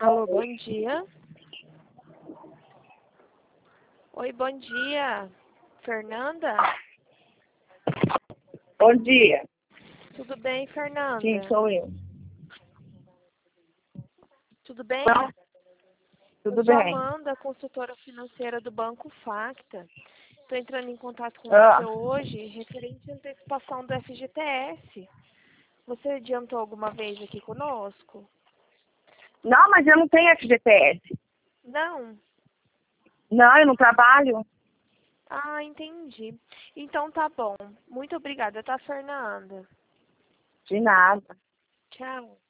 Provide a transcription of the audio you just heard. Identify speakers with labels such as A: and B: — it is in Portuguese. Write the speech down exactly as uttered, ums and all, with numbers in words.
A: Alô, bom dia. Oi, bom dia. Fernanda?
B: Bom dia.
A: Tudo bem, Fernanda?
B: Sim, sou eu.
A: Tudo bem?
B: Não? Tudo
A: eu sou
B: bem.
A: Amanda, consultora financeira do Banco Facta. Estou entrando em contato com
B: Ah,
A: você hoje referente à antecipação do F G T S. Você adiantou alguma vez aqui conosco?
B: não, mas eu não tenho F G T S.
A: Não?
B: Não, eu não trabalho.
A: Ah, entendi. Então tá bom. Muito obrigada, tá, Fernanda?
B: De nada.
A: Tchau.